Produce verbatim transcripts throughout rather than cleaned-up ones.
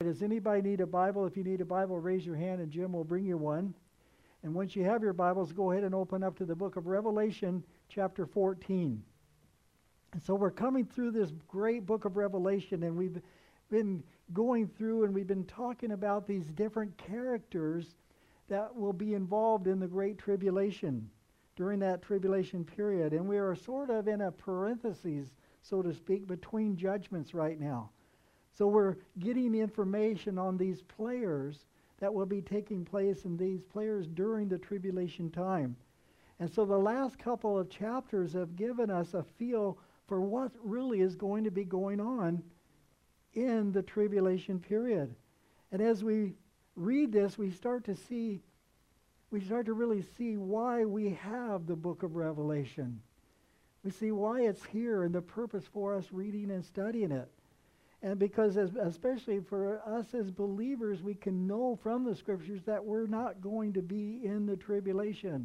does anybody need a Bible? If you need a Bible, raise your hand and Jim will bring you one. And once you have your Bibles, go ahead and open up to the book of Revelation, chapter fourteen. And so we're coming through this great book of Revelation, and we've been going through and we've been talking about these different characters that will be involved in the Great Tribulation during that tribulation period. And we are sort of in a parenthesis, so to speak, between judgments right now. So we're getting information on these players that will be taking place in these players during the tribulation time. And so the last couple of chapters have given us a feel for what really is going to be going on in the tribulation period. And as we read this, we start to see, we start to really see why we have the book of Revelation. We see why it's here and the purpose for us reading and studying it. And because as, especially for us as believers, we can know from the scriptures that we're not going to be in the tribulation.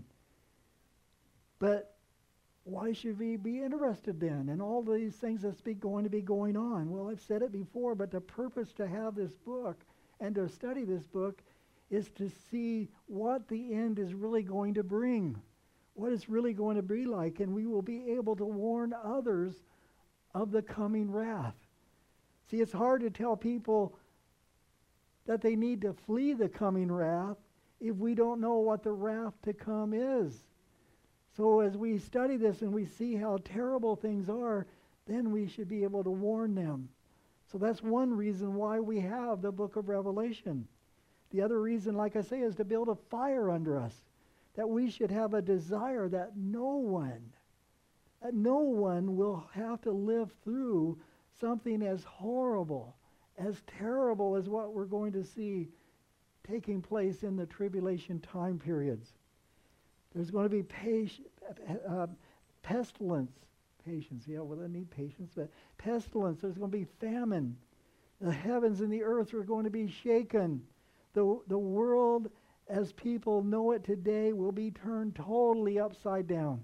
But why should we be interested then in all these things that's be going to be going on? Well, I've said it before, but the purpose to have this book and to study this book is to see what the end is really going to bring, what it's really going to be like, and we will be able to warn others of the coming wrath. See, it's hard to tell people that they need to flee the coming wrath if we don't know what the wrath to come is. So as we study this and we see how terrible things are, then we should be able to warn them. So that's one reason why we have the book of Revelation. The other reason, like I say, is to build a fire under us, that we should have a desire that no one, that no one will have to live through something as horrible, as terrible as what we're going to see taking place in the tribulation time periods. There's going to be patient, uh, pestilence, patience, yeah, well, I need patience, but pestilence, there's going to be famine. The heavens and the earth are going to be shaken. The, the world, as people know it today, will be turned totally upside down.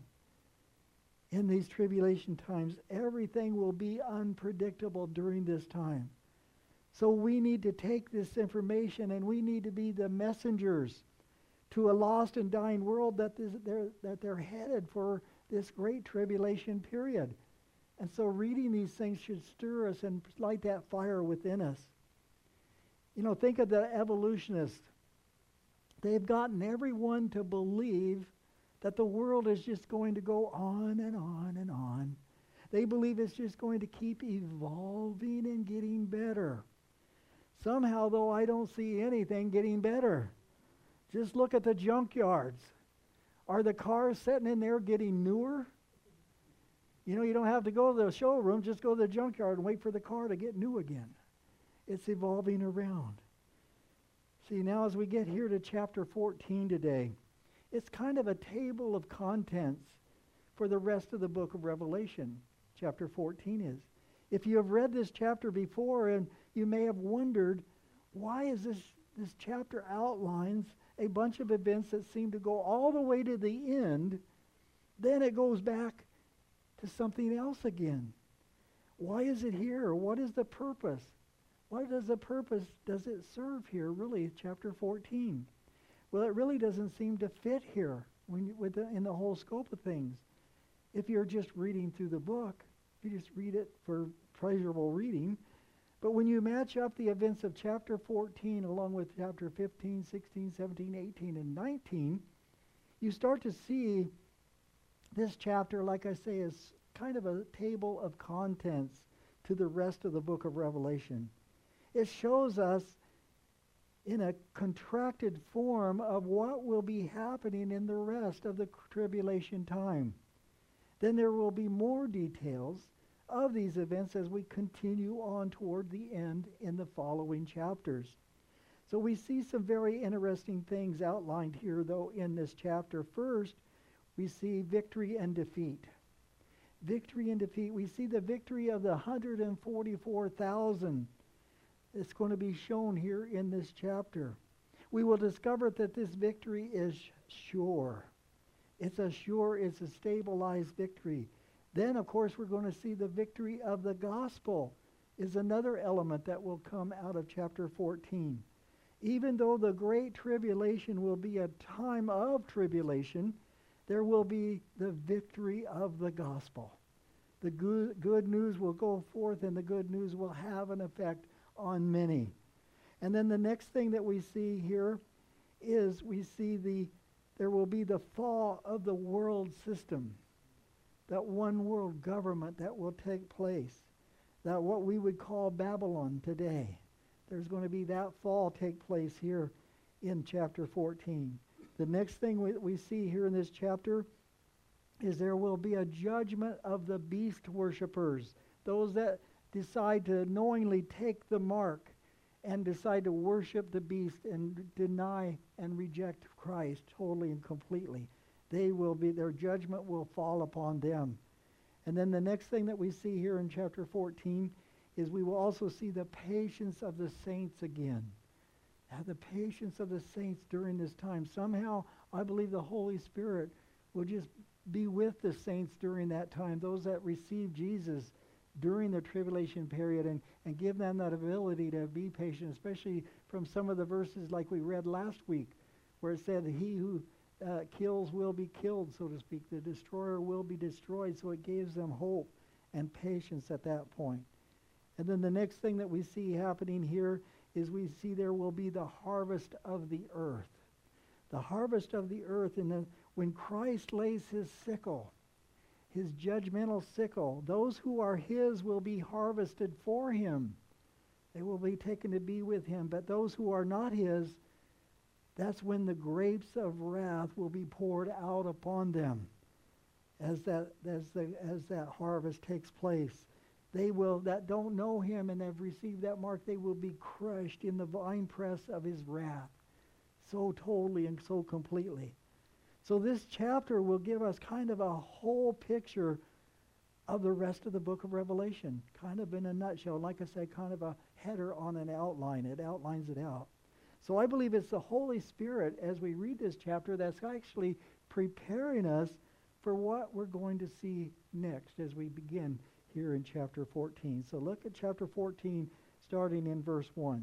In these tribulation times, everything will be unpredictable during this time. So we need to take this information and we need to be the messengers to a lost and dying world that, this, they're, that they're headed for this great tribulation period. And so reading these things should stir us and light that fire within us. You know, think of the evolutionists. They've gotten everyone to believe that the world is just going to go on and on and on. They believe it's just going to keep evolving and getting better. Somehow, though, I don't see anything getting better. Just look at the junkyards. Are the cars sitting in there getting newer? You know, you don't have to go to the showroom, just go to the junkyard and wait for the car to get new again. It's evolving around. See, now as we get here to chapter fourteen today, it's kind of a table of contents for the rest of the book of Revelation, chapter fourteen is. If you have read this chapter before and you may have wondered, why is this, this chapter outlines a bunch of events that seem to go all the way to the end, then it goes back to something else again. Why is it here? What is the purpose? What does the purpose, does it serve here, really, chapter fourteen? Well, it really doesn't seem to fit here when you, with the, in the whole scope of things. If you're just reading through the book, you just read it for pleasurable reading. But when you match up the events of chapter fourteen along with chapter fifteen, sixteen, seventeen, eighteen, and nineteen, you start to see this chapter, like I say, is kind of a table of contents to the rest of the book of Revelation. It shows us in a contracted form of what will be happening in the rest of the tribulation time. Then there will be more details of these events as we continue on toward the end in the following chapters. So we see some very interesting things outlined here, though, in this chapter. First, we see victory and defeat. Victory and defeat. We see the victory of the one hundred forty-four thousand. It's going to be shown here in this chapter. We will discover that this victory is sure. It's a sure, it's a stabilized victory. Then, of course, we're going to see the victory of the gospel is another element that will come out of chapter fourteen. Even though the great tribulation will be a time of tribulation, there will be the victory of the gospel. The good, good news will go forth, and the good news will have an effect on many. And then the next thing that we see here is we see the there will be the fall of the world system, that one world government that will take place, that what we would call Babylon today. There's going to be that fall take place here in chapter fourteen. The next thing we, we see here in this chapter is there will be a judgment of the beast worshipers, those that decide to knowingly take the mark and decide to worship the beast and deny and reject Christ totally and completely. They will be, their judgment will fall upon them. And then the next thing that we see here in chapter fourteen is we will also see the patience of the saints again. Now, the patience of the saints during this time. Somehow, I believe the Holy Spirit will just be with the saints during that time, those that receive Jesus during the tribulation period, and, and give them that ability to be patient, especially from some of the verses like we read last week, where it said, he who uh, kills will be killed, so to speak. The destroyer will be destroyed, so it gives them hope and patience at that point. And then the next thing that we see happening here is we see there will be the harvest of the earth. The harvest of the earth, and the, when Christ lays his sickle, his judgmental sickle, those who are his will be harvested for him. They will be taken to be with him. But those who are not his, that's when the grapes of wrath will be poured out upon them as that, as the, as that harvest takes place. They will, that don't know him and have received that mark, they will be crushed in the winepress of his wrath, so totally and so completely. So this chapter will give us kind of a whole picture of the rest of the book of Revelation, kind of in a nutshell. Like I said, kind of a header on an outline. It outlines it out. So I believe it's the Holy Spirit, as we read this chapter, that's actually preparing us for what we're going to see next as we begin here in chapter fourteen. So look at chapter fourteen, starting in verse one.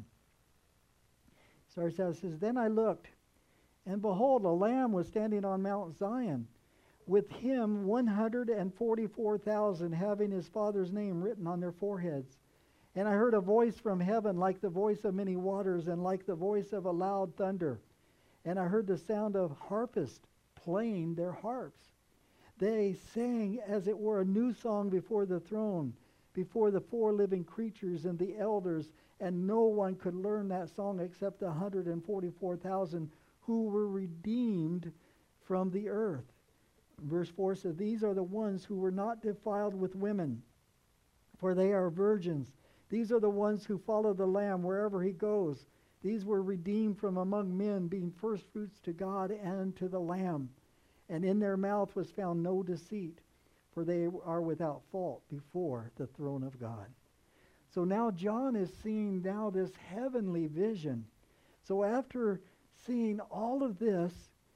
Starts out, it says, Then I looked, and behold, a lamb was standing on Mount Zion, with him one hundred forty-four thousand, having his father's name written on their foreheads. And I heard a voice from heaven, like the voice of many waters, and like the voice of a loud thunder. And I heard the sound of harpists playing their harps. They sang as it were a new song before the throne, before the four living creatures and the elders, and no one could learn that song except the one hundred forty-four thousand who were redeemed from the earth. Verse four says, These are the ones who were not defiled with women, for they are virgins. These are the ones who follow the Lamb wherever he goes. These were redeemed from among men, being firstfruits to God and to the Lamb. And in their mouth was found no deceit, for they are without fault before the throne of God. So now John is seeing now this heavenly vision. So after seeing all of this,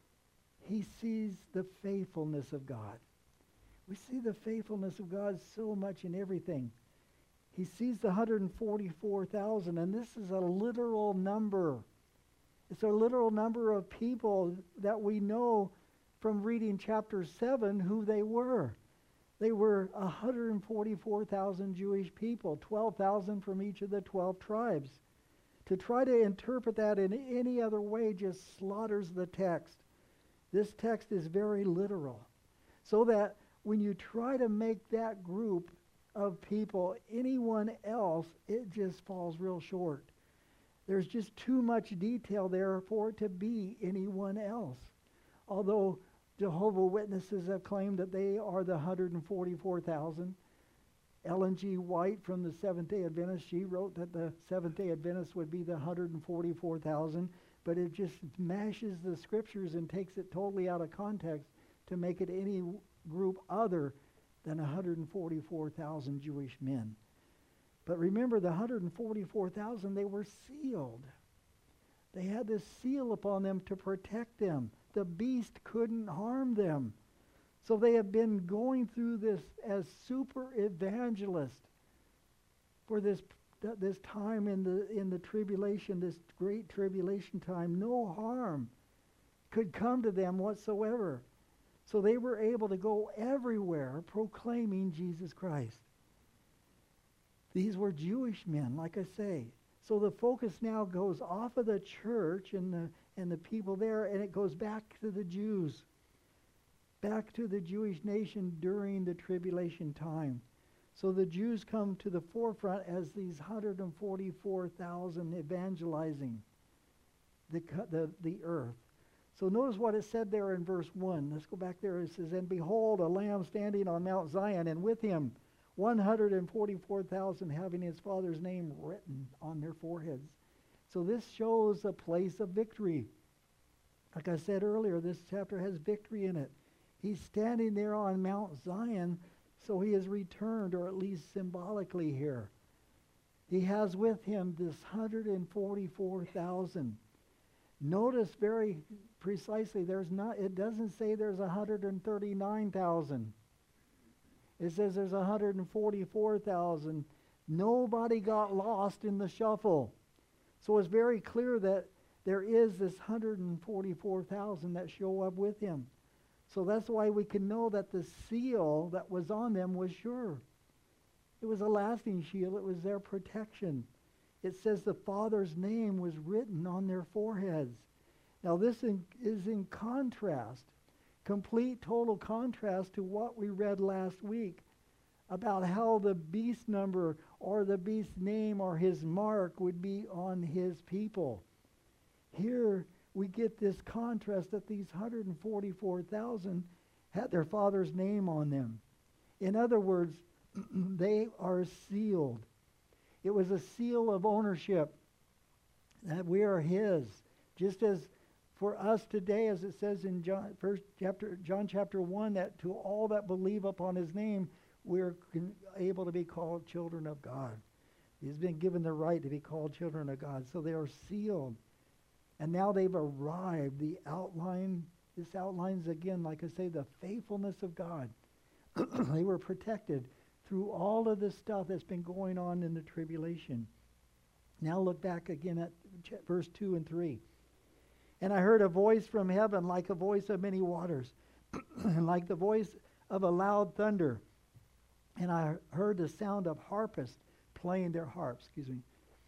he sees the faithfulness of God. We see the faithfulness of God so much in everything. He sees the one hundred forty-four thousand, and this is a literal number. It's a literal number of people that we know from reading chapter seven who they were. They were one hundred forty-four thousand Jewish people, twelve thousand from each of the twelve tribes. To try to interpret that in any other way just slaughters the text. This text is very literal. So that when you try to make that group of people anyone else, it just falls real short. There's just too much detail there for it to be anyone else. Although Jehovah's Witnesses have claimed that they are the one hundred forty-four thousand. Ellen G. White from the Seventh-day Adventists, she wrote that the Seventh-day Adventists would be the one hundred forty-four thousand, but it just mashes the scriptures and takes it totally out of context to make it any group other than one hundred forty-four thousand Jewish men. But remember, the one hundred forty-four thousand, they were sealed. They had this seal upon them to protect them. The beast couldn't harm them. So they have been going through this as super evangelists for this this time in the in the tribulation, this great tribulation time, no harm could come to them whatsoever. So they were able to go everywhere proclaiming Jesus Christ. These were Jewish men, like I say. So the focus now goes off of the church and the and the people there, and it goes back to the Jews, back to the Jewish nation during the tribulation time. So the Jews come to the forefront as these one hundred forty-four thousand evangelizing the, the, the earth. So notice what it said there in verse one. Let's go back there. It says, "And behold, a Lamb standing on Mount Zion, and with him one hundred forty-four thousand having his Father's name written on their foreheads." So this shows a place of victory. Like I said earlier, this chapter has victory in it. He's standing there on Mount Zion, so he has returned, or at least symbolically here. He has with him this one hundred forty-four thousand. Notice very precisely, there's not. It doesn't say there's one hundred thirty-nine thousand. It says there's one hundred forty-four thousand. Nobody got lost in the shuffle. So it's very clear that there is this one hundred forty-four thousand that show up with him. So that's why we can know that the seal that was on them was sure. It was a lasting shield. It was their protection. It says the Father's name was written on their foreheads. Now this in, is in contrast, complete total contrast to what we read last week about how the beast number or the beast's name or his mark would be on his people. Here we get this contrast that these one hundred forty-four thousand had their Father's name on them. In other words, they are sealed. It was a seal of ownership that we are his. Just as for us today, as it says in John, first chapter, John chapter one, that to all that believe upon his name, we're able to be called children of God. He's been given the right to be called children of God. So they are sealed. And now they've arrived. The outline, this outlines again, like I say, the faithfulness of God. They were protected through all of this stuff that's been going on in the tribulation. Now look back again at verse two and three. "And I heard a voice from heaven like a voice of many waters, and like the voice of a loud thunder. And I heard the sound of harpists playing their harps." Excuse me.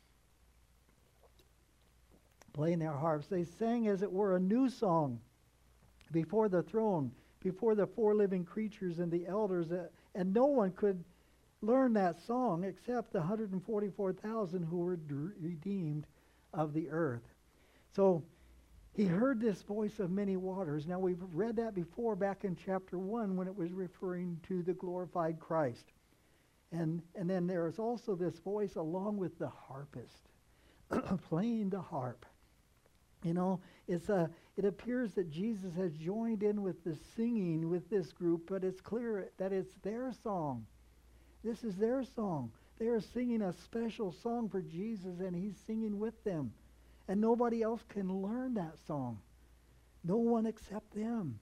Playing their harps. They sang as it were a new song before the throne, before the four living creatures and the elders. Uh, and no one could learn that song except the one hundred forty-four thousand who were d- redeemed of the earth. So he heard this voice of many waters. Now we've read that before back in chapter one when it was referring to the glorified Christ. And, and then there is also this voice along with the harpist playing the harp. You know, it's a, it appears that Jesus has joined in with the singing with this group, but it's clear that it's their song. This is their song. They are singing a special song for Jesus, and he's singing with them. And nobody else can learn that song. No one except them.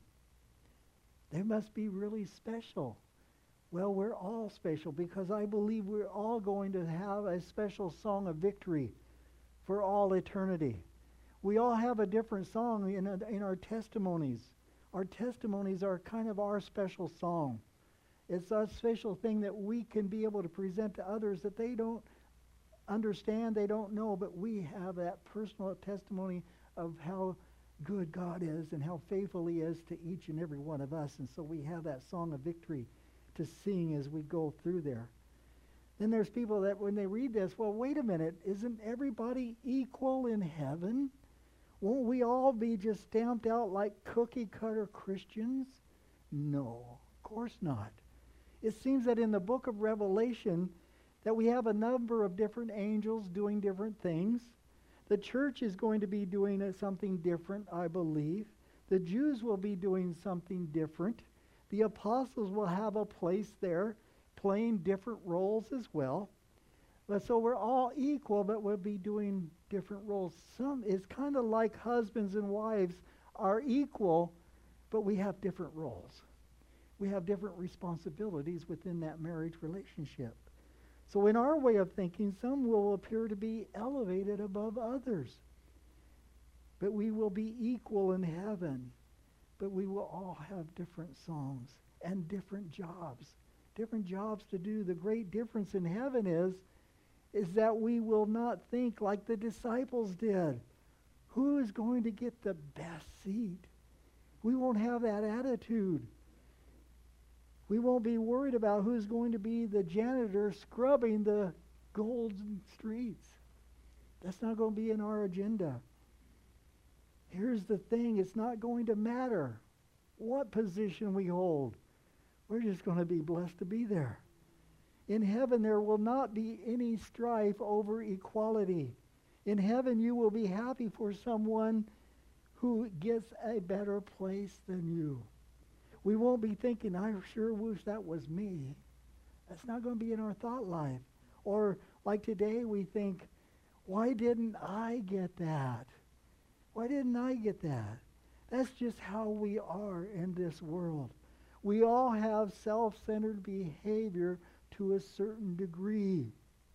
They must be really special. Well, we're all special because I believe we're all going to have a special song of victory for all eternity. We all have a different song in, in our testimonies. Our testimonies are kind of our special song. It's a special thing that we can be able to present to others that they don't understand, they don't know, but we have that personal testimony of how good God is and how faithful he is to each and every one of us. And so we have that song of victory to sing as we go through there. Then there's people that when they read this, well, wait a minute, isn't everybody equal in heaven? Won't we all be just stamped out like cookie-cutter Christians? No, of course not. It seems that in the book of Revelation that we have a number of different angels doing different things. The church is going to be doing uh, something different, I believe. The Jews will be doing something different. The apostles will have a place there playing different roles as well. But so we're all equal, but we'll be doing different roles. Some it's kind of like husbands and wives are equal, but we have different roles. We have different responsibilities within that marriage relationship. So in our way of thinking, some will appear to be elevated above others. But we will be equal in heaven. But we will all have different songs and different jobs. Different jobs to do. The great difference in heaven is, is that we will not think like the disciples did. Who is going to get the best seat? We won't have that attitude. We won't be worried about who's going to be the janitor scrubbing the golden streets. That's not going to be in our agenda. Here's the thing, it's not going to matter what position we hold. We're just going to be blessed to be there. In heaven, there will not be any strife over equality. In heaven, you will be happy for someone who gets a better place than you. We won't be thinking, I sure wish that was me. That's not going to be in our thought life. Or like today, we think, why didn't I get that? Why didn't I get that? That's just how we are in this world. We all have self-centered behavior to a certain degree.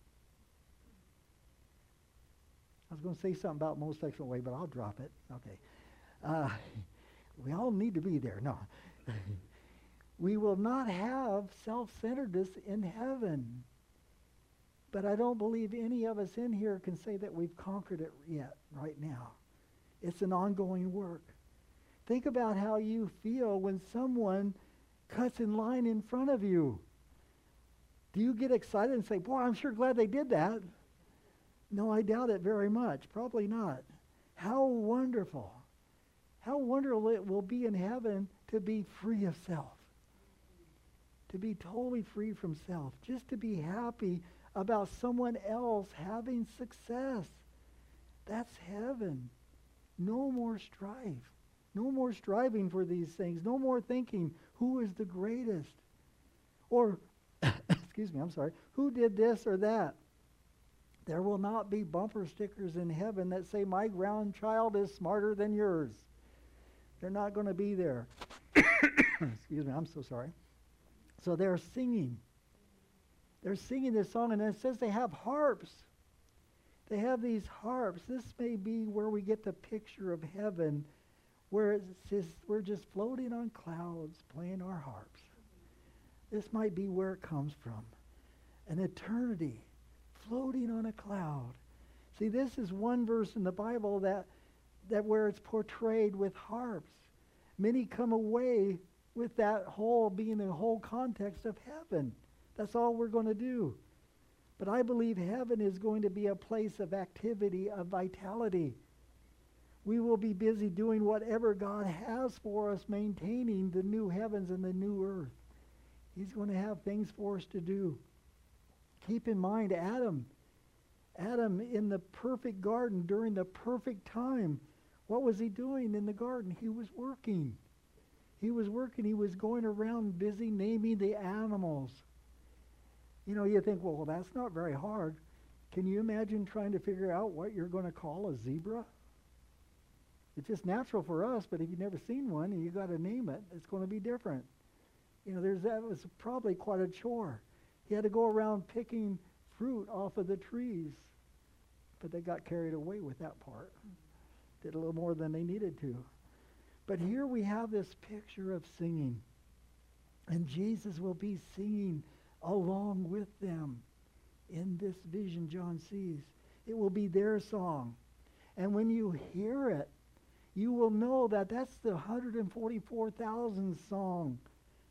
I was going to say something about most sexual way, but I'll drop it. Okay. Uh, we all need to be there. No. We will not have self-centeredness in heaven. But I don't believe any of us in here can say that we've conquered it yet, right now. It's an ongoing work. Think about how you feel when someone cuts in line in front of you. Do you get excited and say, boy, I'm sure glad they did that? No, I doubt it very much. Probably not. How wonderful. How wonderful it will be in heaven to be free of self. To be totally free from self. Just to be happy about someone else having success. That's heaven. No more strife. No more striving for these things. No more thinking, who is the greatest? Or, excuse me, I'm sorry, who did this or that? There will not be bumper stickers in heaven that say, my grandchild is smarter than yours. They're not going to be there. Excuse me, I'm so sorry. So they're singing. They're singing this song, and it says they have harps. They have these harps. This may be where we get the picture of heaven, where it's just, we're just floating on clouds playing our harps. This might be where it comes from. An eternity floating on a cloud. See, this is one verse in the Bible that, that where it's portrayed with harps. Many come away with that whole being the whole context of heaven. That's all we're going to do. But I believe heaven is going to be a place of activity, of vitality. We will be busy doing whatever God has for us, maintaining the new heavens and the new earth. He's going to have things for us to do. Keep in mind, Adam, Adam in the perfect garden during the perfect time, what was he doing in the garden? He was working. He was working. He was going around busy naming the animals. You know, you think, well, that's not very hard. Can you imagine trying to figure out what you're going to call a zebra? It's just natural for us, but if you've never seen one and you got to name it, it's going to be different. You know, there's that was probably quite a chore. He had to go around picking fruit off of the trees, but they got carried away with that part. Did a little more than they needed to. But here we have this picture of singing, and Jesus will be singing along with them in this vision John sees. It will be their song. And when you hear it, you will know that that's the one hundred forty-four thousand song.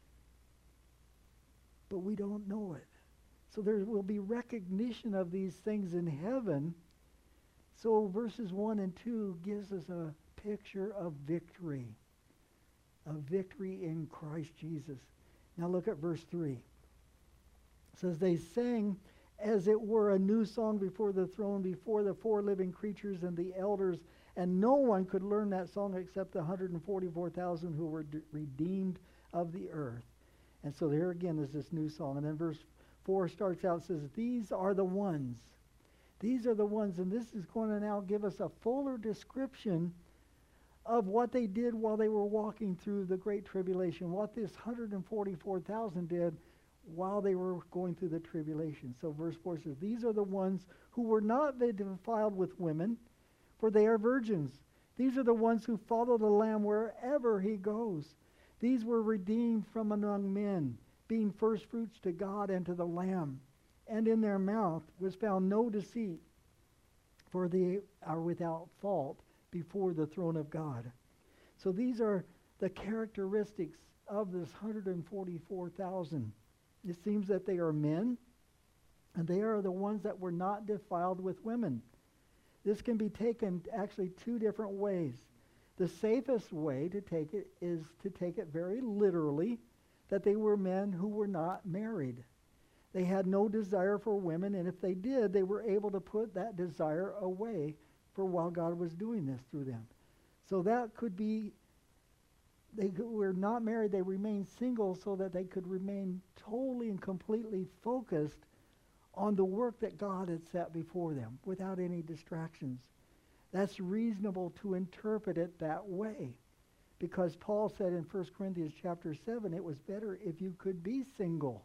But we don't know it. So there will be recognition of these things in heaven. So verses one and two gives us a picture of victory. Of victory in Christ Jesus. Now look at verse three. It says, they sang as it were a new song before the throne, before the four living creatures and the elders, and no one could learn that song except the one hundred forty-four thousand who were d- redeemed of the earth. And so there again is this new song. And then verse four starts out, says, these are the ones. These are the ones, and this is going to now give us a fuller description of what they did while they were walking through the Great Tribulation. What this one hundred forty-four thousand did while they were going through the tribulation. So verse four says, these are the ones who were not defiled with women, for they are virgins. These are the ones who follow the Lamb wherever he goes. These were redeemed from among men, being first fruits to God and to the Lamb. And in their mouth was found no deceit, for they are without fault before the throne of God. So these are the characteristics of this one hundred forty-four thousand. It seems that they are men, and they are the ones that were not defiled with women. This can be taken actually two different ways. The safest way to take it is to take it very literally, that they were men who were not married. They had no desire for women, and if they did, they were able to put that desire away for while God was doing this through them. So that could be, they were not married, they remained single so that they could remain totally and completely focused on the work that God had set before them without any distractions. That's reasonable to interpret it that way, because Paul said in First Corinthians chapter seven, it was better if you could be single.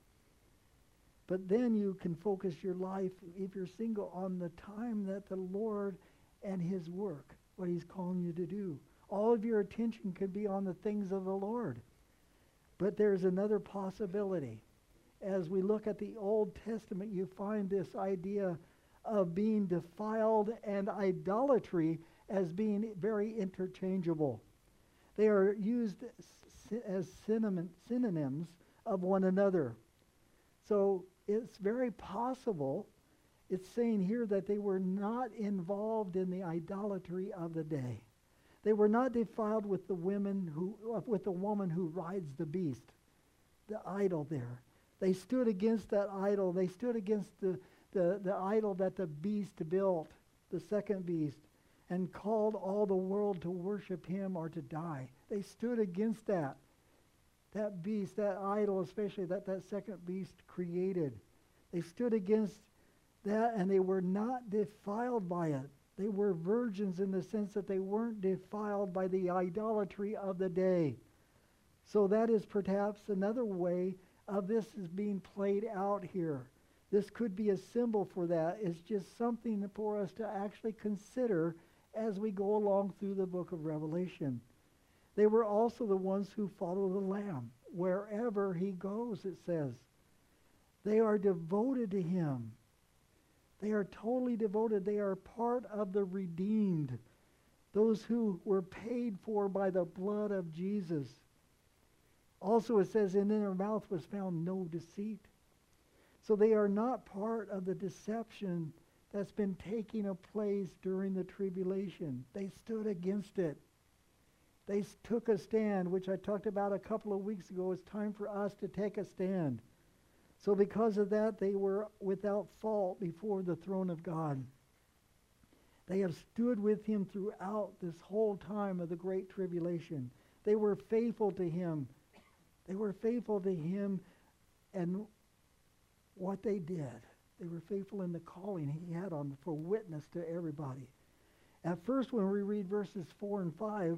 But then you can focus your life, if you're single, on the time that the Lord and his work, what he's calling you to do. All of your attention could be on the things of the Lord. But there's another possibility. As we look at the Old Testament, you find this idea of being defiled and idolatry as being very interchangeable. They are used as synonyms of one another. So it's very possible, it's saying here that they were not involved in the idolatry of the day. They were not defiled with the women who, with the woman who rides the beast, the idol there. They stood against that idol. They stood against the, the, the idol that the beast built, the second beast, and called all the world to worship him or to die. They stood against that. That beast, that idol especially, that that second beast created. They stood against that, and they were not defiled by it. They were virgins in the sense that they weren't defiled by the idolatry of the day. So that is perhaps another way of this is being played out here. This could be a symbol for that. It's just something for us to actually consider as we go along through the book of Revelation. They were also the ones who follow the Lamb. Wherever he goes, it says. They are devoted to him. They are totally devoted. They are part of the redeemed. Those who were paid for by the blood of Jesus. Also it says, and in their mouth was found no deceit. So they are not part of the deception that's been taking place during the tribulation. They stood against it. They took a stand, which I talked about a couple of weeks ago. It's time for us to take a stand. So because of that, they were without fault before the throne of God. They have stood with him throughout this whole time of the great tribulation. They were faithful to him. They were faithful to him and what they did. They were faithful in the calling he had on them for witness to everybody. At first, when we read verses four and five,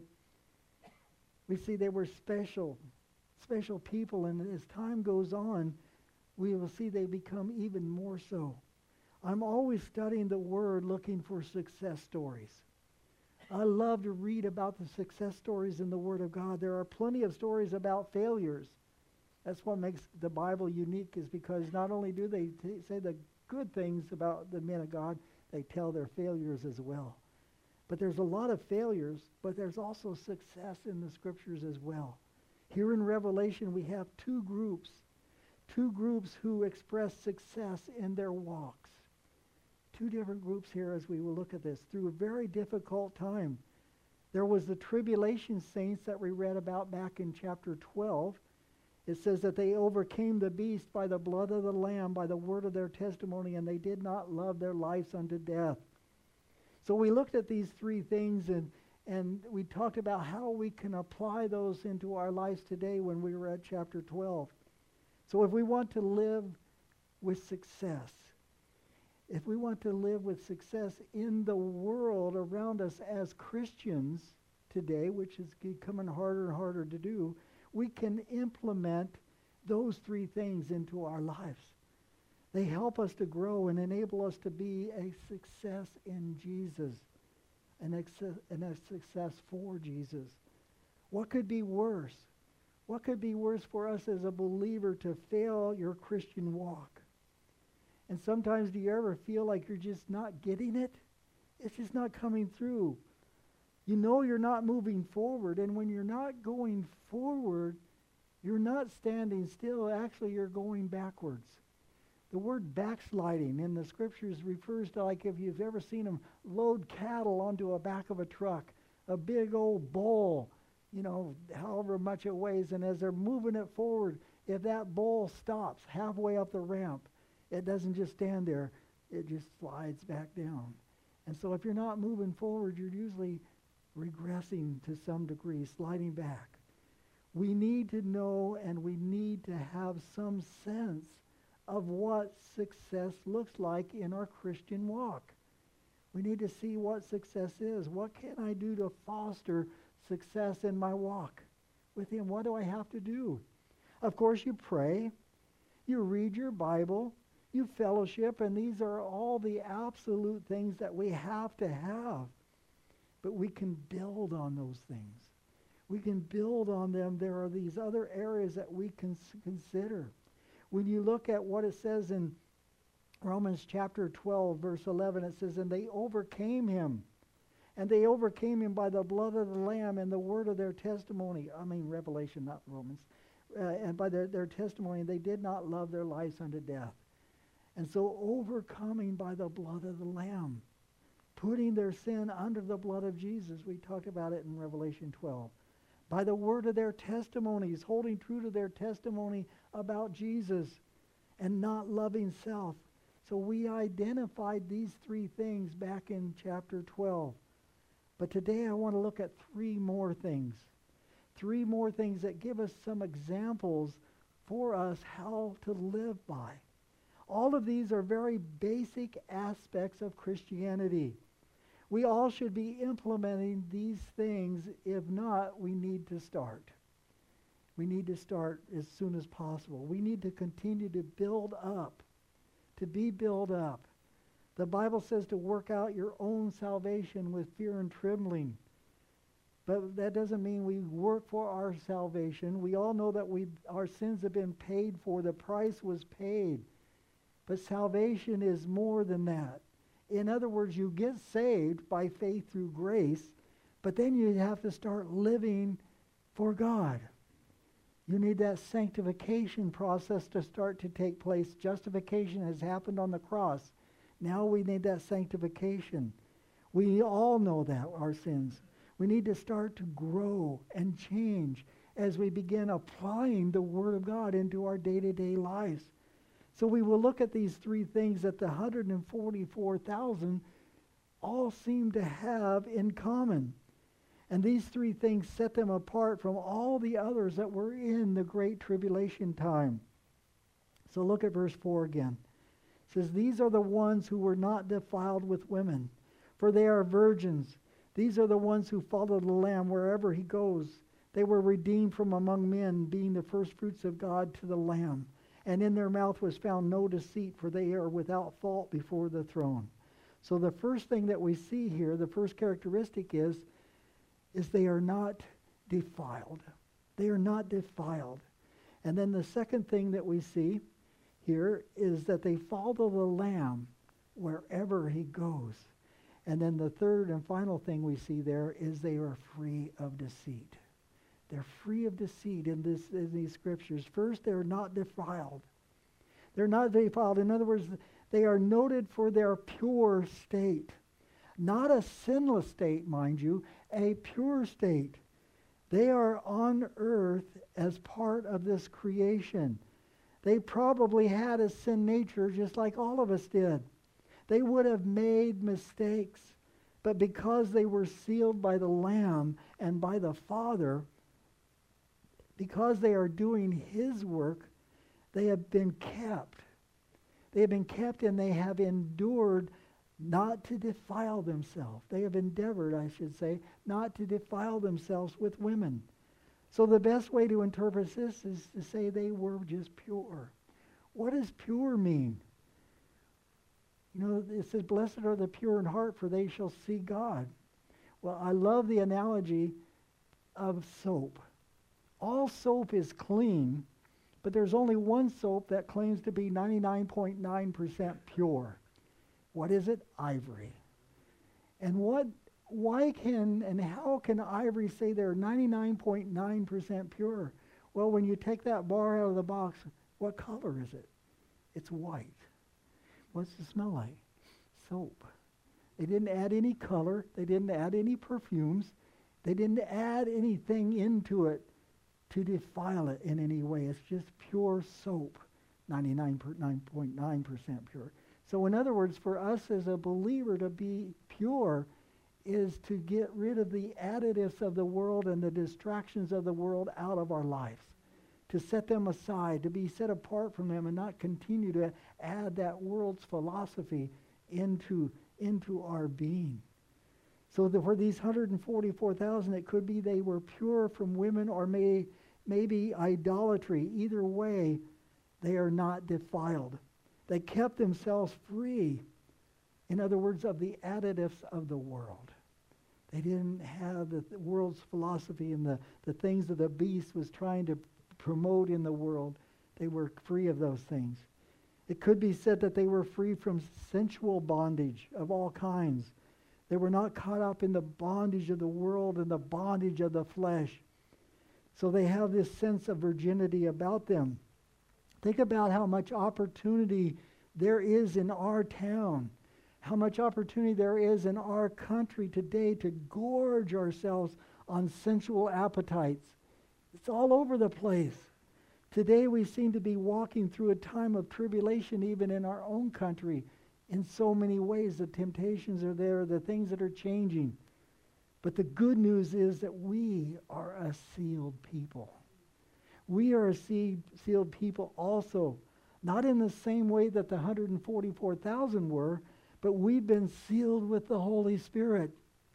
we see they were special, special people, and as time goes on, we will see they become even more so. I'm always studying the Word, looking for success stories. I love to read about the success stories in the Word of God. There are plenty of stories about failures. That's what makes the Bible unique, is because not only do they t- say the good things about the men of God, they tell their failures as well. But there's a lot of failures, but there's also success in the Scriptures as well. Here in Revelation, we have two groups, two groups who express success in their walks. Two different groups here as we will look at this through a very difficult time. There was the tribulation saints that we read about back in chapter twelve. It says that they overcame the beast by the blood of the Lamb, by the word of their testimony, and they did not love their lives unto death. So we looked at these three things, and, and we talked about how we can apply those into our lives today when we were at chapter twelve. So if we want to live with success, if we want to live with success in the world around us as Christians today, which is becoming harder and harder to do, we can implement those three things into our lives. They help us to grow and enable us to be a success in Jesus, and a, and a success for Jesus. What could be worse? What could be worse for us as a believer to fail your Christian walk? And sometimes do you ever feel like you're just not getting it? It's just not coming through. You know you're not moving forward, and when you're not going forward, you're not standing still. Actually, you're going backwards. The word backsliding in the scriptures refers to, like, if you've ever seen them load cattle onto a back of a truck, a big old bull, you know, however much it weighs, and as they're moving it forward, if that bull stops halfway up the ramp, it doesn't just stand there, it just slides back down. And so if you're not moving forward, you're usually regressing to some degree, sliding back. We need to know, and we need to have some sense of what success looks like in our Christian walk. We need to see what success is. What can I do to foster success in my walk with Him? What do I have to do? Of course, you pray, you read your Bible, you fellowship, and these are all the absolute things that we have to have. But we can build on those things. We can build on them. There are these other areas that we can consider. When you look at what it says in Romans chapter twelve, verse eleven, it says, and they overcame him. And they overcame him by the blood of the Lamb and the word of their testimony. I mean, Revelation, not Romans. Uh, and by their, their testimony, they did not love their lives unto death. And so overcoming by the blood of the Lamb, putting their sin under the blood of Jesus. We talked about it in Revelation twelve. By the word of their testimonies, holding true to their testimony about Jesus and not loving self. So we identified these three things back in chapter twelve. But today I want to look at three more things. Three more things that give us some examples for us how to live by. All of these are very basic aspects of Christianity. We all should be implementing these things. If not, we need to start. We need to start as soon as possible. We need to continue to build up, to be built up. The Bible says to work out your own salvation with fear and trembling. But that doesn't mean we work for our salvation. We all know that we our sins have been paid for. The price was paid. But salvation is more than that. In other words, you get saved by faith through grace, but then you have to start living for God. You need that sanctification process to start to take place. Justification has happened on the cross. Now we need that sanctification. We all know that, our sins. We need to start to grow and change as we begin applying the Word of God into our day-to-day lives. So we will look at these three things that the one hundred forty-four thousand all seem to have in common. And these three things set them apart from all the others that were in the Great Tribulation time. So look at verse four again. It says, these are the ones who were not defiled with women, for they are virgins. These are the ones who follow the Lamb wherever he goes. They were redeemed from among men, being the firstfruits of God to the Lamb. And in their mouth was found no deceit, for they are without fault before the throne. So the first thing that we see here, the first characteristic is, is they are not defiled. They are not defiled. And then the second thing that we see here is that they follow the Lamb wherever he goes. And then the third and final thing we see there is they are free of deceit. They're free of deceit in, this, in these scriptures. First, they're not defiled. They're not defiled. In other words, they are noted for their pure state. Not a sinless state, mind you, a pure state. They are on earth as part of this creation. They probably had a sin nature just like all of us did. They would have made mistakes, but because they were sealed by the Lamb and by the Father, because they are doing his work, they have been kept. They have been kept and they have endured not to defile themselves. They have endeavored, I should say, not to defile themselves with women. So the best way to interpret this is to say they were just pure. What does pure mean? You know, it says, blessed are the pure in heart, for they shall see God. Well, I love the analogy of soap. All soap is clean, but there's only one soap that claims to be ninety-nine point nine percent pure. What is it? Ivory. And what, why can and how can ivory say they're ninety-nine point nine percent pure? Well, when you take that bar out of the box, what color is it? It's white. What's it smell like? Soap. They didn't add any color. They didn't add any perfumes. They didn't add anything into it to defile it in any way. It's just pure soap, ninety-nine point nine percent pure. So in other words, for us as a believer to be pure is to get rid of the additives of the world and the distractions of the world out of our lives. To set them aside, to be set apart from them and not continue to add that world's philosophy into, into our being. So that for these one hundred forty-four thousand, it could be they were pure from women or may, maybe idolatry. Either way, they are not defiled. They kept themselves free, in other words, of the additives of the world. They didn't have the, the world's philosophy and the, the things that the beast was trying to promote in the world. They were free of those things. It could be said that they were free from sensual bondage of all kinds. They were not caught up in the bondage of the world and the bondage of the flesh. So they have this sense of virginity about them. Think about how much opportunity there is in our town, how much opportunity there is in our country today to gorge ourselves on sensual appetites. It's all over the place. Today we seem to be walking through a time of tribulation even in our own country. In so many ways, the temptations are there, the things that are changing. But the good news is that we are a sealed people. We are a sealed people also, not in the same way that the one hundred forty-four thousand were, but we've been sealed with the Holy Spirit.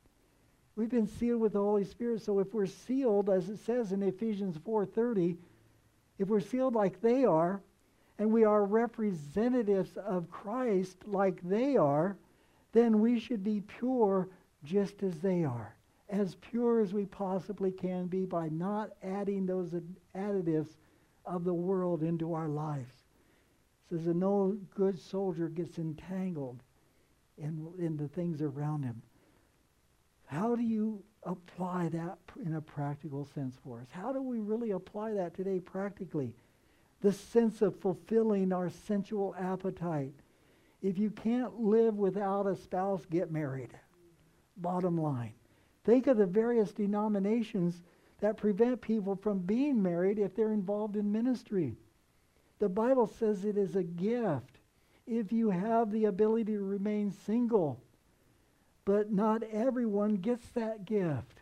We've been sealed with the Holy Spirit. So if we're sealed, as it says in Ephesians four thirty, if we're sealed like they are, and we are representatives of Christ like they are, then we should be pure just as they are. As pure as we possibly can be by not adding those additives of the world into our lives. It says that no good soldier gets entangled in, in the things around him. How do you apply that in a practical sense for us? How do we really apply that today practically? The sense of fulfilling our sensual appetite. If you can't live without a spouse, get married. Bottom line. Think of the various denominations that prevent people from being married if they're involved in ministry. The Bible says it is a gift if you have the ability to remain single. But not everyone gets that gift.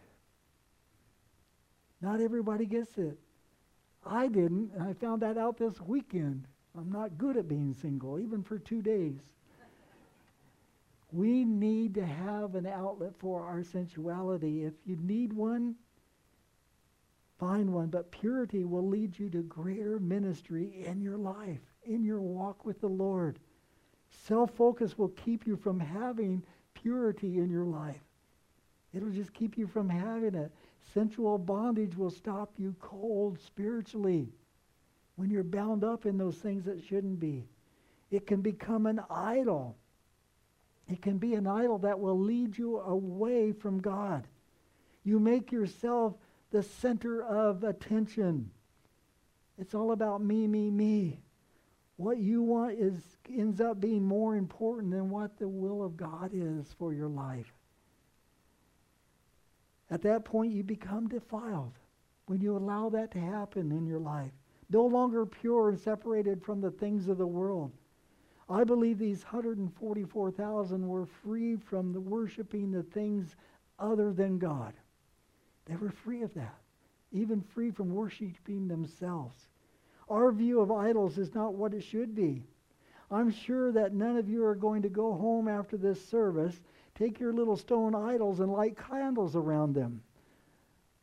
Not everybody gets it. I didn't, and I found that out this weekend. I'm not good at being single, even for two days. We need to have an outlet for our sensuality. If you need one, find one. But purity will lead you to greater ministry in your life, in your walk with the Lord. Self-focus will keep you from having purity in your life. It'll just keep you from having it. Sensual bondage will stop you cold spiritually when you're bound up in those things that shouldn't be. It can become an idol. It can be an idol that will lead you away from God. You make yourself the center of attention. It's all about me, me, me. What you want is ends up being more important than what the will of God is for your life. At that point, you become defiled when you allow that to happen in your life. No longer pure and separated from the things of the world. I believe these one hundred forty-four thousand were free from the worshiping the things other than God. They were free of that, even free from worshiping themselves. Our view of idols is not what it should be. I'm sure that none of you are going to go home after this service, take your little stone idols and light candles around them.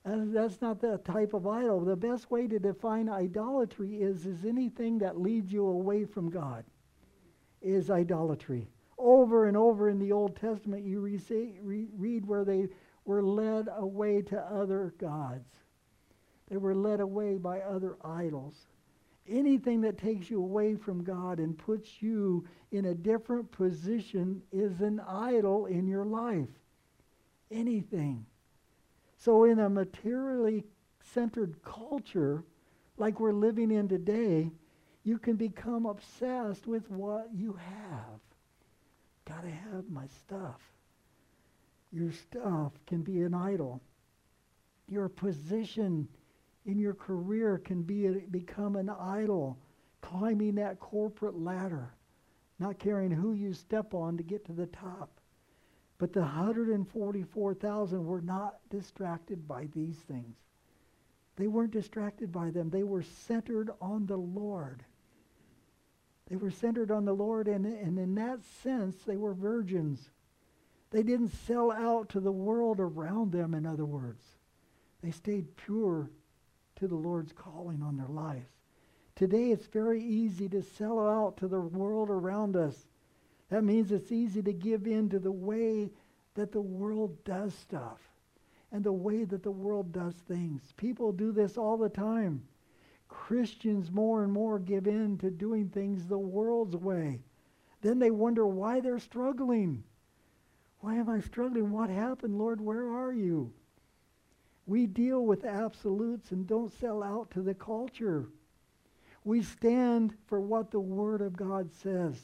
And that's not the type of idol. The best way to define idolatry is, is anything that leads you away from God is idolatry. Over and over in the Old Testament, you re- re- read where they were led away to other gods. They were led away by other idols. Anything that takes you away from God and puts you in a different position is an idol in your life. Anything. So in a materially centered culture like we're living in today, you can become obsessed with what you have. Gotta have my stuff. Your stuff can be an idol. Your position in your career can be a, become an idol. Climbing that corporate ladder, not caring who you step on to get to the top. But the one hundred forty-four thousand were not distracted by these things. They weren't distracted by them. They were centered on the Lord. They were centered on the Lord, and, and in that sense, they were virgins. They didn't sell out to the world around them, in other words. They stayed pure to the Lord's calling on their lives. Today, it's very easy to sell out to the world around us. That means it's easy to give in to the way that the world does stuff and the way that the world does things. People do this all the time. Christians more and more give in to doing things the world's way. Then they wonder why they're struggling. Why am I struggling? What happened, Lord? Where are you? We deal with absolutes and don't sell out to the culture. We stand for what the Word of God says.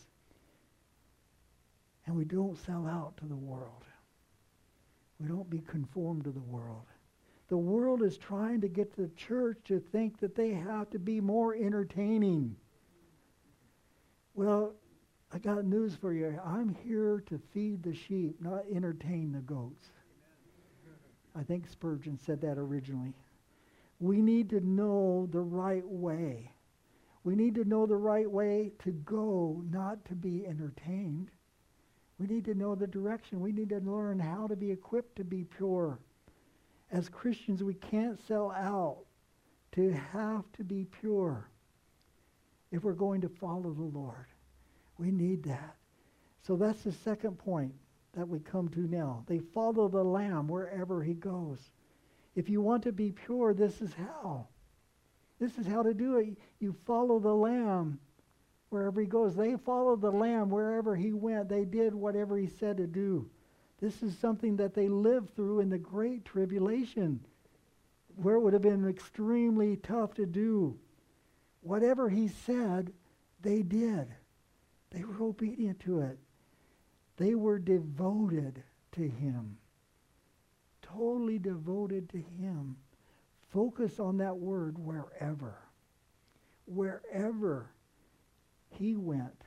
And we don't sell out to the world. We don't be conformed to the world. The world is trying to get the church to think that they have to be more entertaining. Well, I got news for you. I'm here to feed the sheep, not entertain the goats. I think Spurgeon said that originally. We need to know the right way. We need to know the right way to go, not to be entertained. We need to know the direction. We need to learn how to be equipped to be pure. As Christians, we can't sell out to have to be pure if we're going to follow the Lord. We need that. So that's the second point that we come to now. They follow the Lamb wherever he goes. If you want to be pure, this is how. This is how to do it. You follow the Lamb wherever he goes. They followed the Lamb wherever he went. They did whatever he said to do. This is something that they lived through in the Great Tribulation, where it would have been extremely tough to do. Whatever he said, they did. They were obedient to it. They were devoted to him. Totally devoted to him. Focus on that word, wherever. Wherever he went,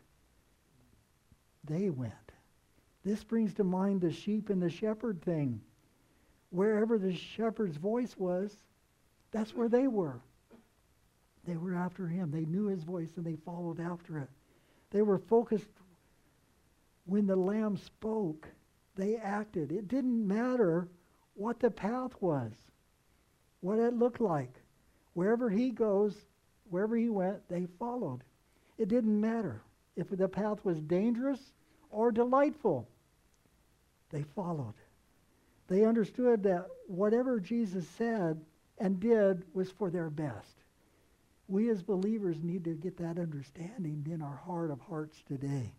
they went. This brings to mind the sheep and the shepherd thing. Wherever the shepherd's voice was, that's where they were. They were after him. They knew his voice and they followed after it. They were focused. When the Lamb spoke, they acted. It didn't matter what the path was, what it looked like. Wherever he goes, wherever he went, they followed. It didn't matter if the path was dangerous or delightful. They followed. They understood that whatever Jesus said and did was for their best. We as believers need to get that understanding in our heart of hearts today.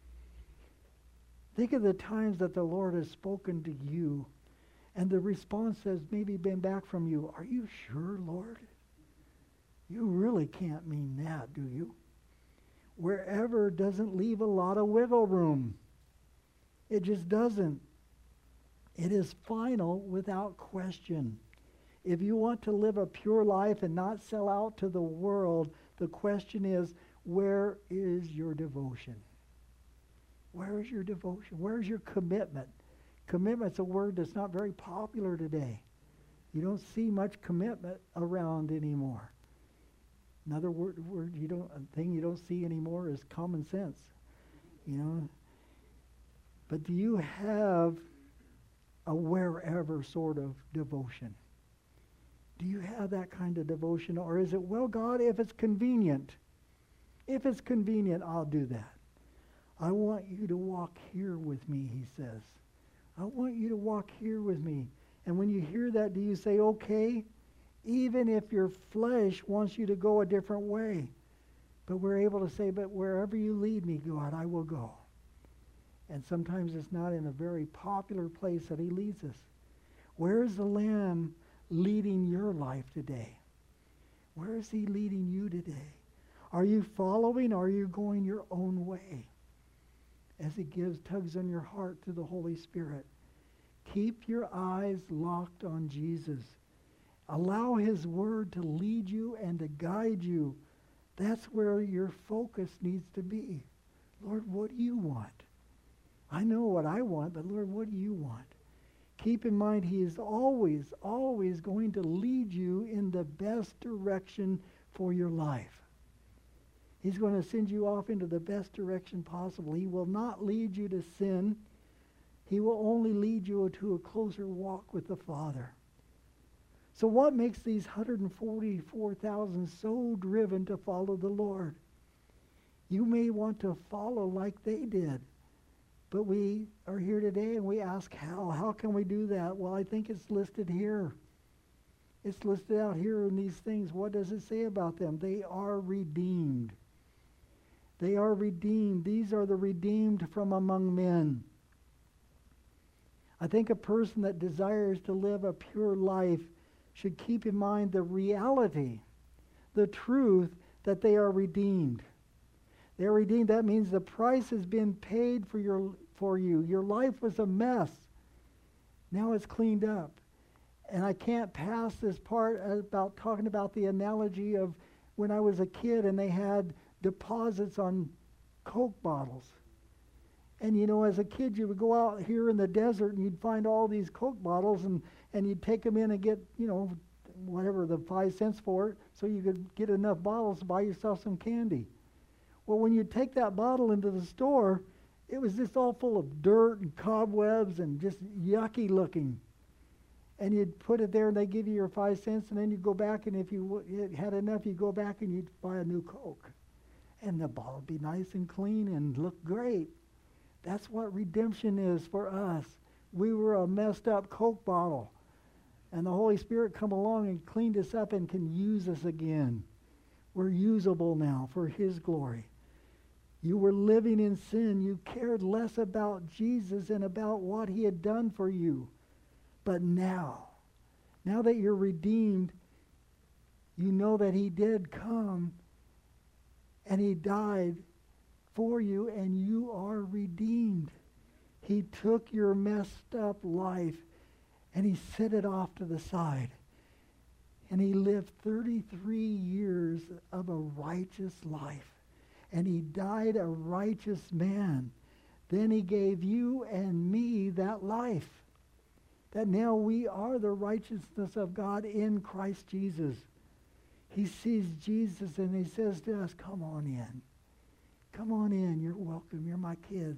Think of the times that the Lord has spoken to you, and the response has maybe been back from you. Are you sure, Lord? You really can't mean that, do you? Wherever doesn't leave a lot of wiggle room. It just doesn't. It is final without question. If you want to live a pure life and not sell out to the world, the question is, where is your devotion? Where is your devotion? Where is your commitment? Commitment's a word that's not very popular today. You don't see much commitment around anymore. Another word, word you don't, a thing you don't see anymore is common sense. You know. But do you have a wherever sort of devotion? Do you have that kind of devotion? Or is it, well, God, if it's convenient, if it's convenient, I'll do that. I want you to walk here with me, he says. I want you to walk here with me. And when you hear that, do you say, okay, even if your flesh wants you to go a different way? But we're able to say, but wherever you lead me, God, I will go. And sometimes it's not in a very popular place that he leads us. Where is the Lamb leading your life today? Where is he leading you today? Are you following, or are you going your own way? As he gives, tugs on your heart through the Holy Spirit. Keep your eyes locked on Jesus. Allow his word to lead you and to guide you. That's where your focus needs to be. Lord, what do you want? I know what I want, but Lord, what do you want? Keep in mind, he is always, always going to lead you in the best direction for your life. He's going to send you off into the best direction possible. He will not lead you to sin. He will only lead you to a closer walk with the Father. So what makes these one hundred forty-four thousand so driven to follow the Lord? You may want to follow like they did. But we are here today and we ask how. How can we do that? Well, I think it's listed here. It's listed out here in these things. What does it say about them? They are redeemed. They are redeemed. These are the redeemed from among men. I think a person that desires to live a pure life should keep in mind the reality, the truth that they are redeemed. They're redeemed. That means the price has been paid for your for you. Your life was a mess. Now it's cleaned up. And I can't pass this part about talking about the analogy of when I was a kid and they had deposits on Coke bottles. And you know, as a kid, you would go out here in the desert and you'd find all these Coke bottles and, and you'd take them in and get, you know, whatever, the five cents for it, so you could get enough bottles to buy yourself some candy. Well, when you take that bottle into the store, it was just all full of dirt and cobwebs and just yucky looking. And you'd put it there and they give you your five cents and then you go back, and if you w- had enough, you go back and you'd buy a new Coke. And the bottle would be nice and clean and look great. That's what redemption is for us. We were a messed up Coke bottle. And the Holy Spirit come along and cleaned us up and can use us again. We're usable now for his glory. You were living in sin. You cared less about Jesus and about what he had done for you. But now, now that you're redeemed, you know that he did come and he died for you, and you are redeemed. He took your messed up life and he set it off to the side. And he lived thirty-three years of a righteous life. And he died a righteous man. Then he gave you and me that life. That now we are the righteousness of God in Christ Jesus. He sees Jesus and he says to us, come on in. Come on in. You're welcome. You're my kids.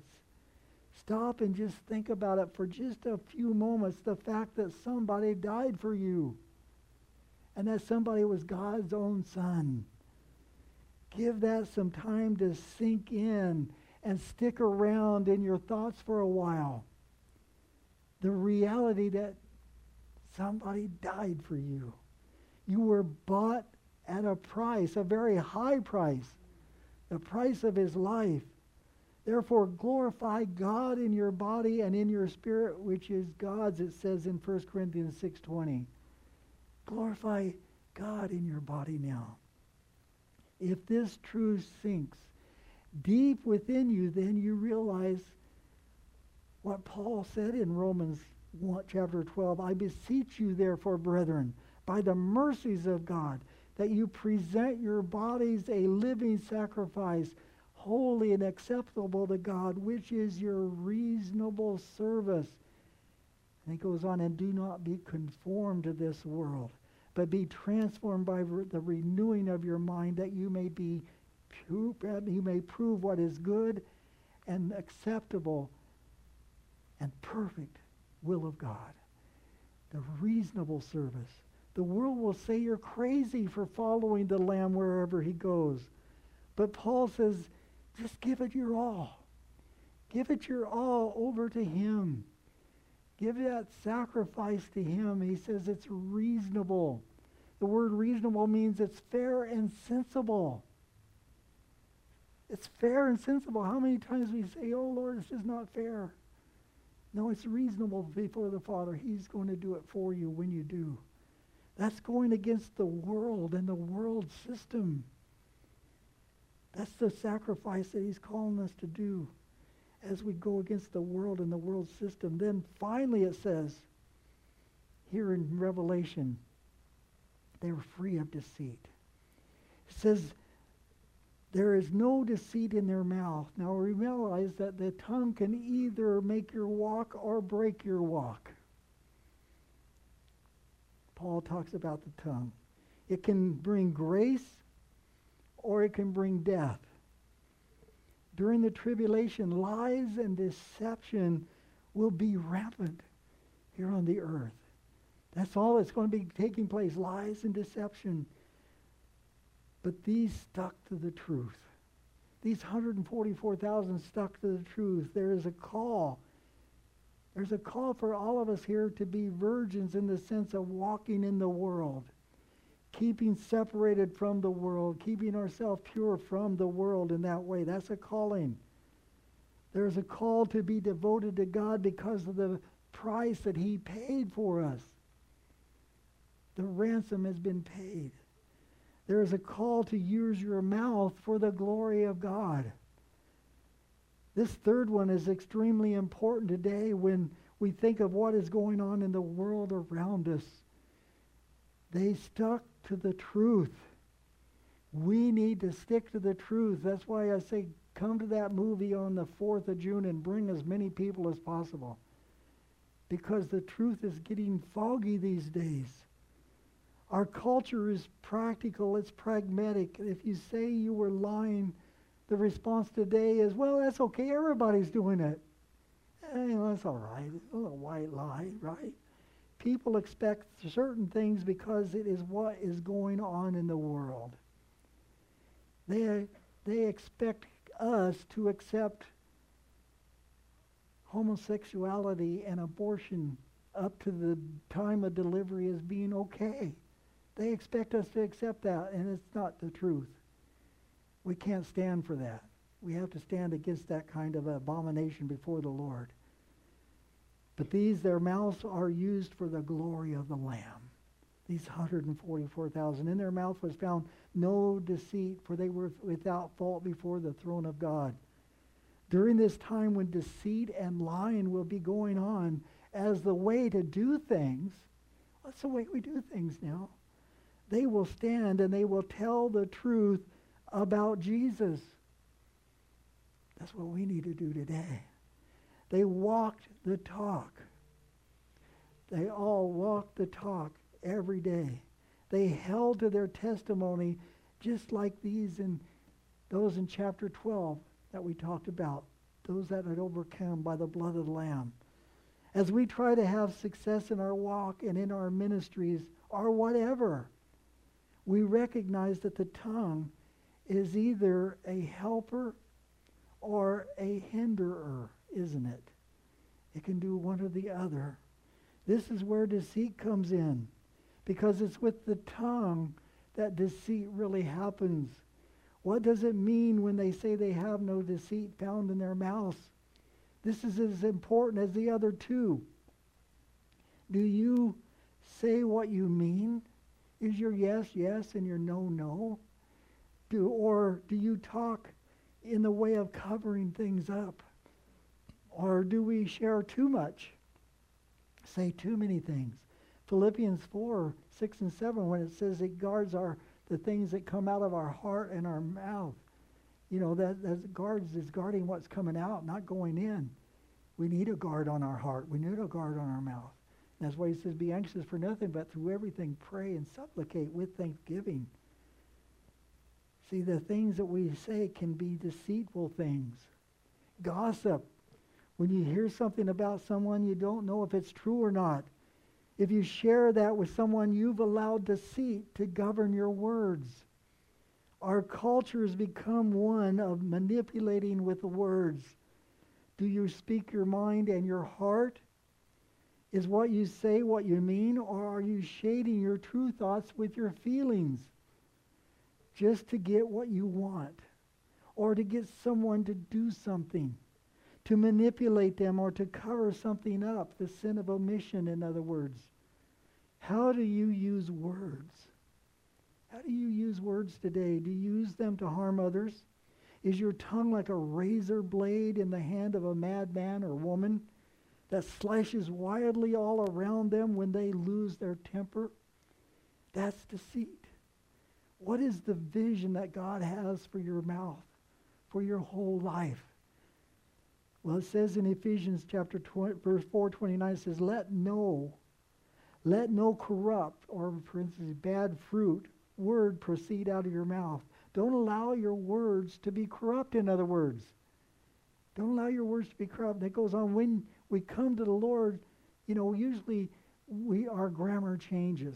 Stop and just think about it for just a few moments. The fact that somebody died for you. And that somebody was God's own son. Give that some time to sink in and stick around in your thoughts for a while. The reality that somebody died for you. You were bought at a price, a very high price, the price of his life. Therefore, glorify God in your body and in your spirit, which is God's, it says in First Corinthians six twenty. Glorify God in your body now. If this truth sinks deep within you, then you realize what Paul said in Romans one, chapter twelve. I beseech you, therefore, brethren, by the mercies of God, that you present your bodies a living sacrifice, holy and acceptable to God, which is your reasonable service. And he goes on, and do not be conformed to this world, but be transformed by re- the renewing of your mind, that you may be pu- you may prove what is good and acceptable and perfect will of God. The reasonable service. The world will say you're crazy for following the Lamb wherever he goes. But Paul says, just give it your all. Give it your all over to him. Give that sacrifice to him. He says it's reasonable. The word reasonable means it's fair and sensible. It's fair and sensible. How many times we say, oh Lord, this is not fair. No, it's reasonable before the Father. He's going to do it for you when you do. That's going against the world and the world system. That's the sacrifice that he's calling us to do as we go against the world and the world system. Then finally it says, here in Revelation, they were free of deceit. It says, there is no deceit in their mouth. Now realize that the tongue can either make your walk or break your walk. Paul talks about the tongue. It can bring grace or it can bring death. During the tribulation, lies and deception will be rampant here on the earth. That's all that's going to be taking place, lies and deception. But these stuck to the truth. These one hundred forty-four thousand stuck to the truth. There is a call. There's a call for all of us here to be virgins in the sense of walking in the world, keeping separated from the world, keeping ourselves pure from the world in that way. That's a calling. There's a call to be devoted to God because of the price that he paid for us. The ransom has been paid. There is a call to use your mouth for the glory of God. This third one is extremely important today when we think of what is going on in the world around us. They stuck to the truth. We need to stick to the truth. That's why I say come to that movie on the fourth of June and bring as many people as possible. Because the truth is getting foggy these days. Our culture is practical, it's pragmatic. If you say you were lying, the response today is, well, that's okay, everybody's doing it. Eh, that's all right, a little white lie, right? People expect certain things because it is what is going on in the world. They, they expect us to accept homosexuality and abortion up to the time of delivery as being okay. They expect us to accept that, and it's not the truth. We can't stand for that. We have to stand against that kind of abomination before the Lord. But these, their mouths are used for the glory of the Lamb. These one hundred forty-four thousand. In their mouth was found no deceit, for they were without fault before the throne of God. During this time when deceit and lying will be going on as the way to do things, that's the way we do things now. They will stand and they will tell the truth about Jesus. That's what we need to do today. They walked the talk. They all walked the talk every day. They held to their testimony just like these in those in chapter twelve that we talked about, those that had overcome by the blood of the Lamb. As we try to have success in our walk and in our ministries or whatever, we recognize that the tongue is either a helper or a hinderer, isn't it? It can do one or the other. This is where deceit comes in, because it's with the tongue that deceit really happens. What does it mean when they say they have no deceit found in their mouths? This is as important as the other two. Do you say what you mean? Is your yes, yes, and your no, no? Do, or do you talk in the way of covering things up? Or do we share too much? Say too many things? Philippians four, six, and seven, when it says it guards our the things that come out of our heart and our mouth. You know, that, that guards is guarding what's coming out, not going in. We need a guard on our heart. We need a guard on our mouth. And that's why he says, be anxious for nothing, but through everything pray and supplicate with thanksgiving. See, the things that we say can be deceitful things. Gossip. When you hear something about someone, you don't know if it's true or not. If you share that with someone, you've allowed deceit to govern your words. Our culture has become one of manipulating with the words. Do you speak your mind and your heart? Is what you say what you mean, or are you shading your true thoughts with your feelings just to get what you want, or to get someone to do something, to manipulate them, or to cover something up, the sin of omission, in other words? How do you use words? How do you use words today? Do you use them to harm others? Is your tongue like a razor blade in the hand of a madman or woman that slashes wildly all around them when they lose their temper? That's deceit. What is the vision that God has for your mouth, for your whole life? Well, it says in Ephesians chapter twenty, verse four twenty-nine, it says, let no, let no corrupt, or for instance, bad fruit, word proceed out of your mouth. Don't allow your words to be corrupt, in other words. Don't allow your words to be corrupt. And it goes on, when we come to the Lord, you know, usually we our grammar changes.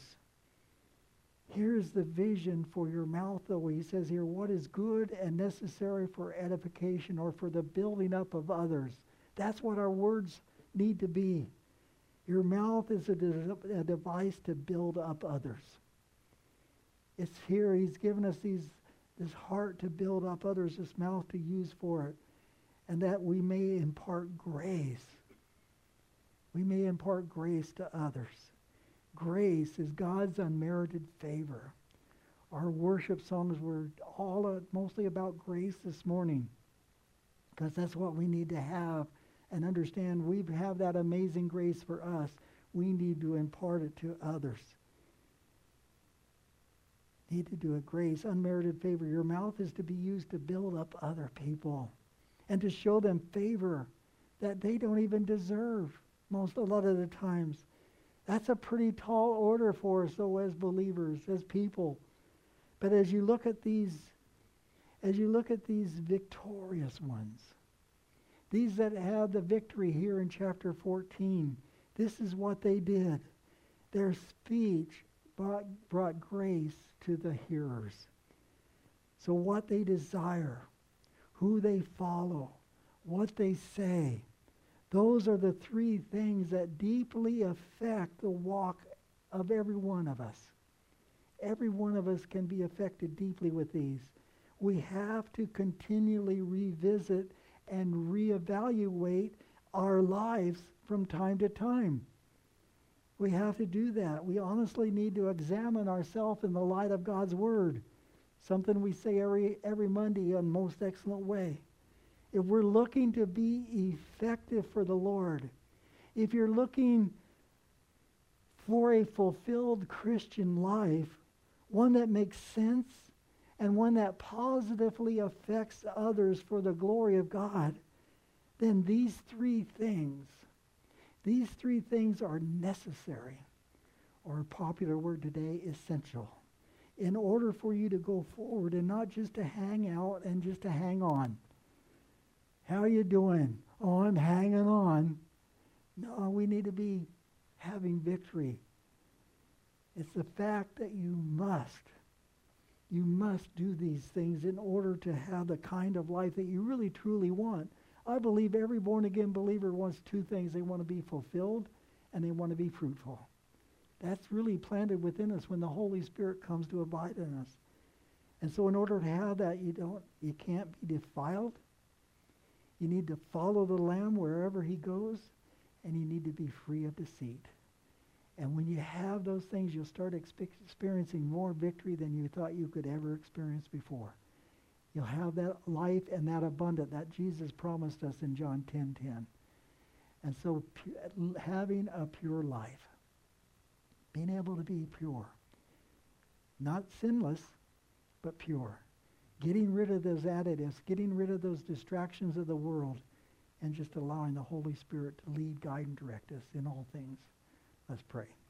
Here's the vision for your mouth, though. He says here, what is good and necessary for edification, or for the building up of others. That's what our words need to be. Your mouth is a, de- a device to build up others. It's here. He's given us these this heart to build up others, this mouth to use for it, and that we may impart grace. We may impart grace to others. Grace is God's unmerited favor. Our worship songs were all uh, mostly about grace this morning, because that's what we need to have and understand. We have that amazing grace for us. We need to impart it to others. Need to do it. Grace, unmerited favor. Your mouth is to be used to build up other people and to show them favor that they don't even deserve most a lot of the times. That's a pretty tall order for us, though, as believers, as people. But as you look at these, as you look at these victorious ones, these that have the victory here in chapter fourteen, this is what they did. Their speech brought, brought grace to the hearers. So what they desire, who they follow, what they say, those are the three things that deeply affect the walk of every one of us. Every one of us can be affected deeply with these. We have to continually revisit and reevaluate our lives from time to time. We have to do that. We honestly need to examine ourselves in the light of God's Word. Something we say every, every Monday in most excellent way. If we're looking to be effective for the Lord, if you're looking for a fulfilled Christian life, one that makes sense and one that positively affects others for the glory of God, then these three things, these three things are necessary, or a popular word today, essential, in order for you to go forward and not just to hang out and just to hang on. How are you doing? Oh, I'm hanging on. No, we need to be having victory. It's the fact that you must, you must do these things in order to have the kind of life that you really truly want. I believe every born-again believer wants two things. They want to be fulfilled and they want to be fruitful. That's really planted within us when the Holy Spirit comes to abide in us. And so in order to have that, you don't, you can't be defiled. You need to follow the Lamb wherever he goes, and you need to be free of deceit. And when you have those things, you'll start expe- experiencing more victory than you thought you could ever experience before. You'll have that life and that abundant that Jesus promised us in John ten ten. And so pu- having a pure life, being able to be pure, not sinless, but pure. Getting rid of those additives, getting rid of those distractions of the world, and just allowing the Holy Spirit to lead, guide, and direct us in all things. Let's pray.